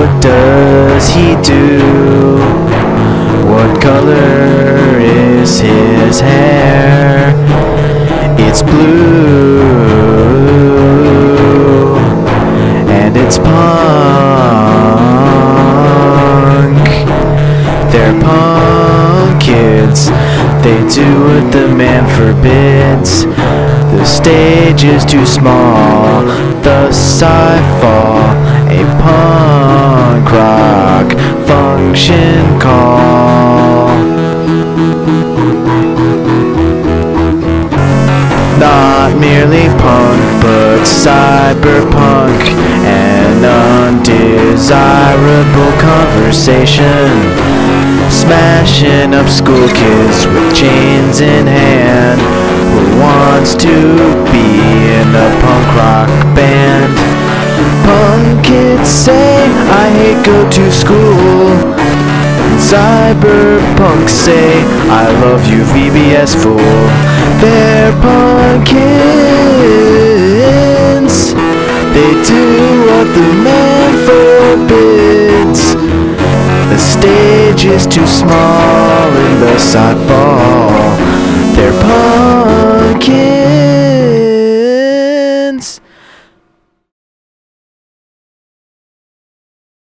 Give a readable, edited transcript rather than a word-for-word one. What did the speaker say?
what does he do? What color is his hair? It's blue, and it's punk. They're punk kids, they do what the man forbids. The stage is too small, thus I fall. A punk rock function call. Not merely punk, but cyberpunk, an undesirable conversation. Smashing up school kids with chains in hand. Who wants to be in a punk rock band? Punk kids say, I hate go to school. Cyberpunks say, I love you VBS fool. They're pumpkins, they do what the man forbids. The stage is too small and thus I fall.